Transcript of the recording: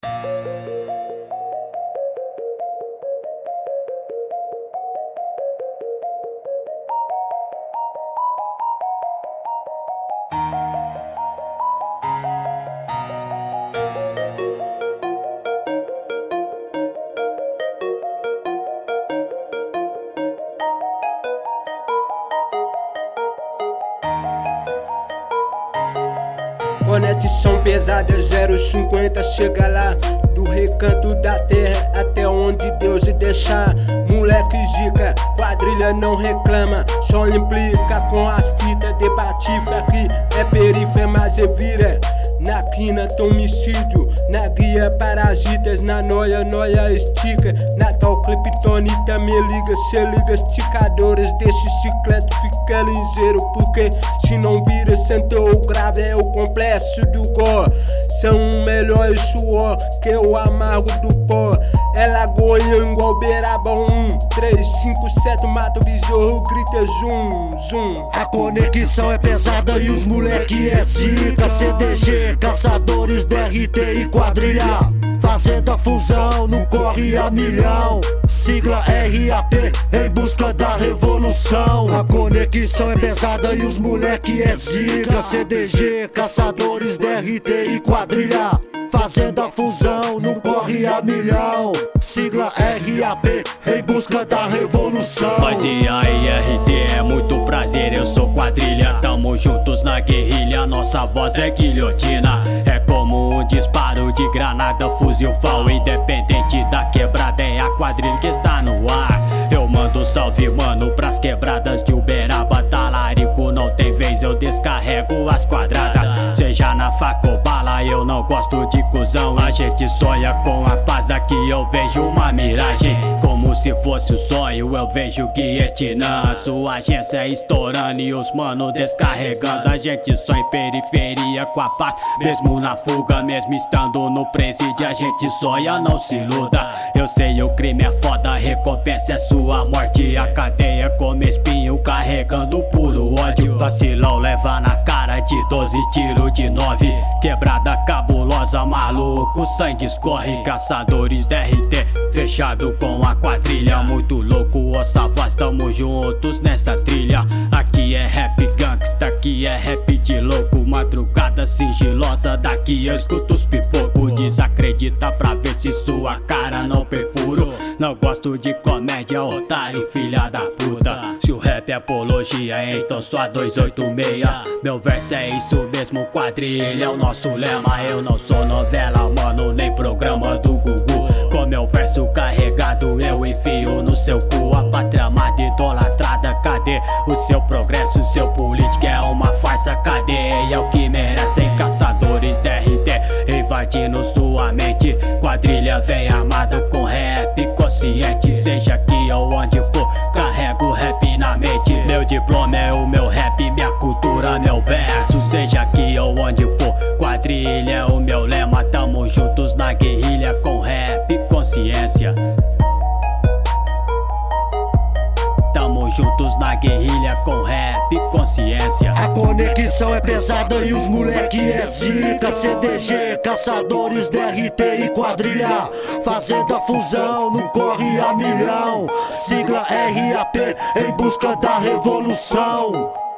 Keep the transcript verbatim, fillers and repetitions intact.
Conexão pesada zero cinquenta, chega lá do recanto da terra até onde Deus deixar. Moleque zica, quadrilha não reclama, só implica com as fitas de patife. Aqui é periferia, mas é vira na quina, homicídio, na guia parasitas, na noia, noia estica, Natal Cliptonita, me liga, cê liga, esticadores desse chiclete, fica ligeiro, porque se não vira, sentou o grave, é o complexo do gó, são melhores suor que o amargo do pó. É Lagoinha, igual Beraba, um, três, cinco, sete, mata o besouro, grita zum, zum. A conexão é pesada e os moleque é zica. C D G, caçadores, D R T e quadrilha, fazendo a fusão, não corre a milhão. Sigla R A P, em busca da revolução. A conexão é pesada e os moleque é zica. C D G, caçadores, D R T e quadrilha, fazendo a fusão, não corre a milhão. Sigla R A P, em busca da revolução. Mas e aí, R T, é muito prazer, eu sou quadrilha. Tamo juntos na guerrilha, nossa voz é guilhotina. É como um disparo de granada, fuzil fal. Independente da quebrada, é a quadrilha que está no ar. Eu mando salve, mano, pras quebradas de Uberaba, talarico, não tem vez, eu descarrego as quadradas. Seja na faca ou bala, eu não gosto de cuzão. A gente sonha com a paz, daqui eu vejo uma miragem. Como se fosse um sonho, eu vejo Guietinã, sua agência estourando e os manos descarregando. A gente sonha em periferia com a paz, mesmo na fuga, mesmo estando no presídio. A gente sonha, não se iluda. Eu sei, o crime é foda, a recompensa é sua morte. A cadeia come espinho, carregando puro ódio. Vacilão leva na cara de doze tiros de nove. Quebrada cabulosa, maluco, sangue escorre. Caçadores D R T, fechado com a quadrilha. Muito louco, ossa voz, tamo juntos nessa trilha. Aqui é rap gangsta, aqui é rap de louco. Madrugada sigilosa, daqui eu escuto os pipocos. Desacredita pra ver se sua cara não perfuro. Não gosto de comédia, otário, filha da puta. Se o rap é apologia, então só dois oito seis. Meu verso é isso mesmo, quadrilha é o nosso lema. Eu não sou novela, mano, nem programa do Gugu. Com meu verso carregado, eu enfio no seu cu. A pátria amada idolatrada, cadê o seu progresso? Seu político é uma farsa, cadeia é o que merecem. Caçadores D R T, invadindo sua mente. Quadrilha vem armado com rap consciente. Seja aqui ou onde for, carrego rap na mente. Meu diploma é o meu rap, minha cultura, meu verso. Seja aqui ou onde for, quadrilha é o meu lema. Tamo juntos na guerrilha com rap consciência. Tamo juntos na guerrilha com rap consciência. A conexão é pesada e os moleque é zica. C D G, caçadores, D R T e quadrilha, fazendo a fusão, não corre a milhão. Sigla R A P, em busca da revolução.